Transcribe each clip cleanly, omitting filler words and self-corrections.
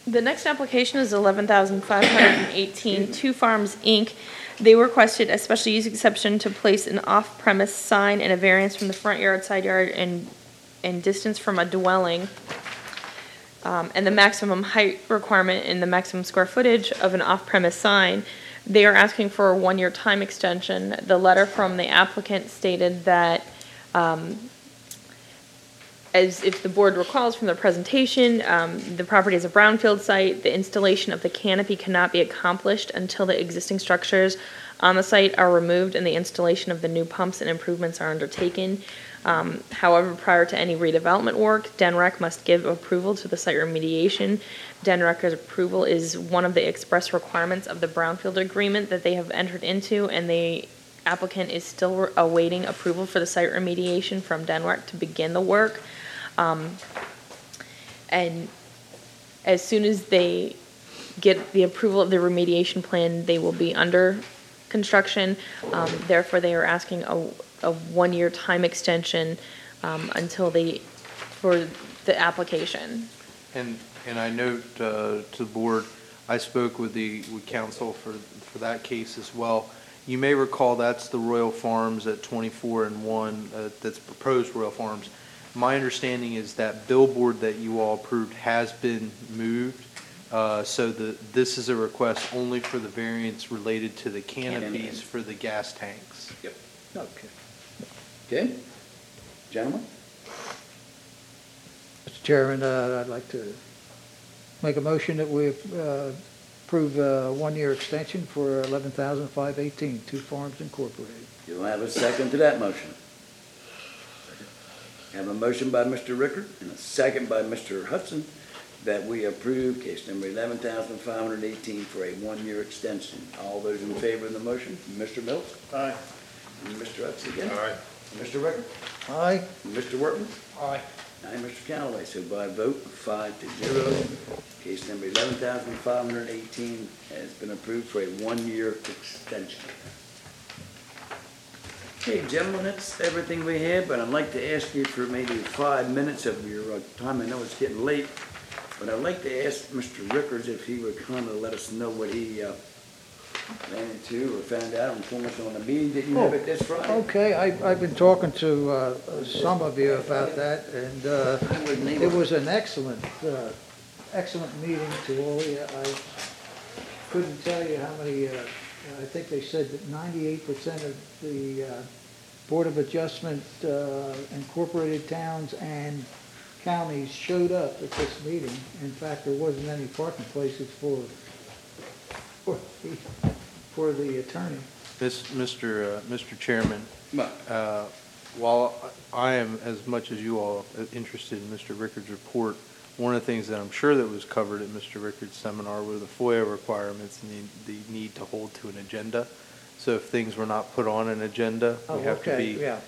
The next application is 11,518, Two Farms, Inc. They requested a special use exception to place an off-premise sign and a variance from the front yard, side yard, and distance from a dwelling, and the maximum height requirement and the maximum square footage of an off-premise sign. They are asking for a 1-year time extension. The letter from the applicant stated that, as if the board recalls from the presentation, the property is a brownfield site. The installation of the canopy cannot be accomplished until the existing structures on the site are removed and the installation of the new pumps and improvements are undertaken. However, prior to any redevelopment work, DENREC must give approval to the site remediation. DENREC's approval is one of the express requirements of the brownfield agreement that they have entered into, and the applicant is still awaiting approval for the site remediation from DENREC to begin the work. And as soon as they get the approval of the remediation plan, they will be under construction. Therefore, they are asking a 1-year time extension until for the application. And I note to the board, I spoke with counsel for that case as well. You may recall that's the Royal Farms at 24 and 1, that's proposed Royal Farms. My understanding is that billboard that you all approved has been moved, so this is a request only for the variance related to the canopies for the gas tanks. Yep. Okay. Okay. Gentlemen? Mr. Chairman, I'd like to make a motion that we approve a 1-year extension for 11,518, Two Farms Incorporated. You'll have a second to that motion. I have a motion by Mr. Rickard and a second by Mr. Hudson that we approve case number 11,518 for a 1-year extension. All those in favor of the motion? Mr. Mills? Aye. And Mr. Hudson again? Aye. Mr. Rickard? Aye. And Mr. Workman? Aye. Aye, Mr. Callaway. So by a vote of 5-0, case number 11,518 has been approved for a 1-year extension. Okay, gentlemen, that's everything we have, but I'd like to ask you for maybe 5 minutes of your time. I know it's getting late, but I'd like to ask Mr. Rickards if he would kind of let us know what he ran into or found out and inform us on the meeting that you have it this Friday. Okay, I've been talking to some of you about that, and it was an excellent meeting to all of you. I couldn't tell you how many, I think they said that 98% of the Board of Adjustment incorporated towns and counties showed up at this meeting. In fact, there wasn't any parking places for the attorney. Mr. Chairman, while I am as much as you all interested in Mr. Rickard's report, one of the things that I'm sure that was covered at Mr. Rickard's seminar were the FOIA requirements and the need to hold to an agenda. So if things were not put on an agenda, we have to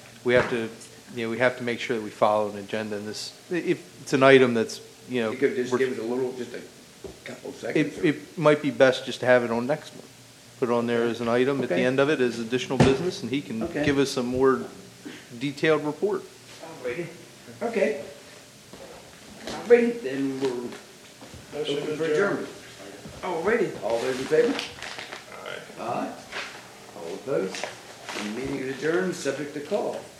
make sure that we follow an agenda. And if it's an item that's, You could just give us just a couple seconds. It might be best just to have it on next one. Put it on there as an item at the end of it as additional business, and he can give us a more detailed report. Alrighty. Okay. Alrighty, then we're open for adjournment. Alrighty. All those in favor? Aye. Aye. All opposed? The meeting is adjourned, subject to call.